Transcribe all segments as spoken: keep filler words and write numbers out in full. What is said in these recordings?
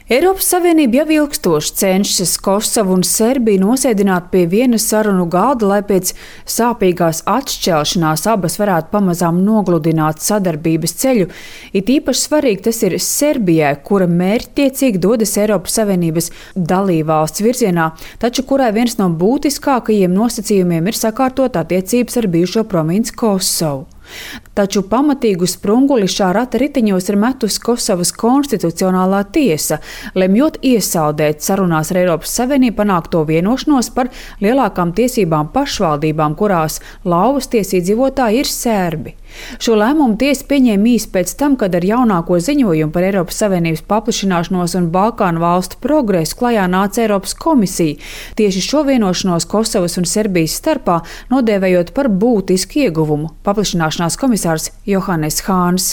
Eiropas Savienība jau ilgstoši cenšas Kosovu un Serbiju nosēdināt pie vienas sarunu galda, lai pēc sāpīgās atšķelšanās abas varētu pamazām nogludināt sadarbības ceļu. It īpaši svarīgi tas ir Serbijai, kura mērķtiecīgi dodas Eiropas Savienības dalībvalsts virzienā, taču kurai viens no būtiskākajiem nosacījumiem ir sakārtot attiecības ar bijušo provinci Kosovu. Taču pamatīgu sprunguli šā rata riteņos ir metusi Kosovas konstitucionālā tiesa, lemjot iesaldēt sarunās ar Eiropas Savienību panākto vienošanos par lielākām tiesībām pašvaldībām, kurās lauvas iedzīvotāji ir serbi. Šo lēmumu tiesa pieņēma īsi pēc tam, kad ar jaunāko ziņojumu par Eiropas Savienības paplašināšanos un Balkānu valstu progresu klajā nāca Eiropas komisija, tieši šo vienošanos Kosovas un Serbijas starpā nodēvējot par būtisku ieguvumu. Paplašināšanās komisārs Johannes Hāns.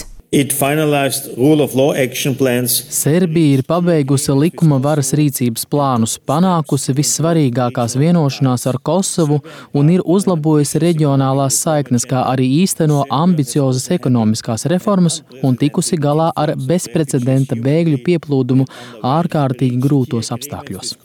Serbija ir pabeigusi likuma varas rīcības plānus, panākusi vissvarīgākās vienošanās ar Kosovu un ir uzlabojusi reģionālās saiknes, kā arī īsteno ambiciozas ekonomiskās reformas un tikusi galā ar bezprecedenta bēgļu pieplūdumu ārkārtīgi grūtos apstākļos.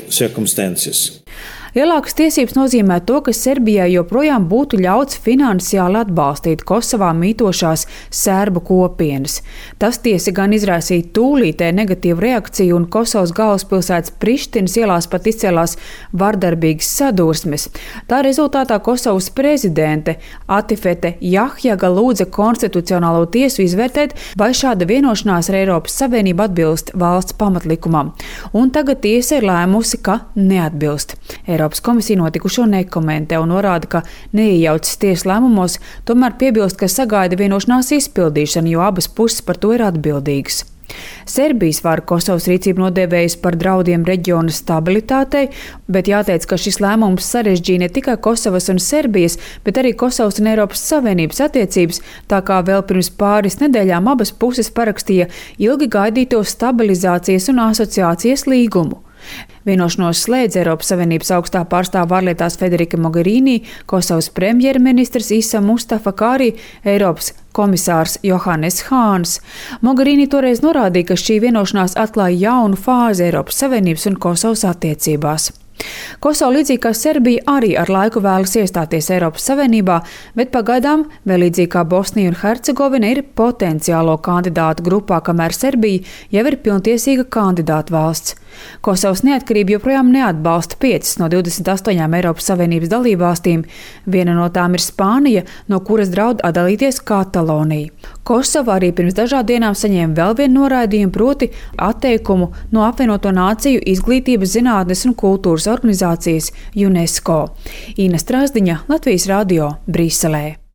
Lielākas tiesības nozīmē to, ka Serbijai joprojām būtu ļauts finansiāli atbalstīt Kosovā mītošās serbu kopienas. Tas tiesa gan izraisīja tūlītē negatīvu reakciju, un Kosovas galvaspilsētas Prištinas ielās pat izcēlās vardarbīgas sadursmes. Tā rezultātā Kosovas prezidente Atifete Jahjaga lūdza konstitucionālo tiesu izvērtēt, vai šāda vienošanās ar Eiropas Savienību atbilst valsts pamatlikumam. Un tagad tiesa ir lēmusi, ka neatbilst. Eiropas komisija notikušo nekomentē un norāda, ka neiejaucas tiesas lēmumos, tomēr piebilst, ka sagaida vienošanās izpildīšanu, jo abas puses par to ir atbildīgas. Serbijas vara Kosovas rīcību nodēvējusi par draudiem reģiona stabilitātei, bet jāteic, ka šis lēmums sarežģīja ne tikai Kosovas un Serbijas, bet arī Kosovas un Eiropas Savienības attiecības, tā kā vēl pirms pāris nedēļām abas puses parakstīja ilgi gaidīto stabilizācijas un asociācijas līgumu. Vienošanos slēdz Eiropas Savienības augstā pārstāve ārlietās Federika Mogherini, Kosovas premjerministrs Isa Mustafa, kā arī Eiropas komisārs Johannes Hāns. Mogherini toreiz norādīja, ka šī vienošanās atklāja jaunu fāzi Eiropas Savienības un Kosovas attiecībās. Kosova, līdzīgi kā Serbija, arī ar laiku vēlas iestāties Eiropas Savienībā, bet pagaidām, vēl līdzīgi kā Bosnija un Hercegovina, ir potenciālo kandidātu grupā, kamēr Serbija jau ir pilntiesīga kandidāta valsts. Kosovas neatkarība joprojām neatbalsta piecas no divdesmit astoņām Eiropas Savienības dalībvalstīm. Viena no tām ir Spānija, no kuras draud atdalīties Katalonija. Kosova arī pirms dažām dienām saņēma vēl vienu noraidījumu, proti atteikumu no Apvienoto Nāciju izglītības, zinātnes un kultūras organizācijas UNESCO. Ina Strasdiņa, Latvijas radio, Brīselē.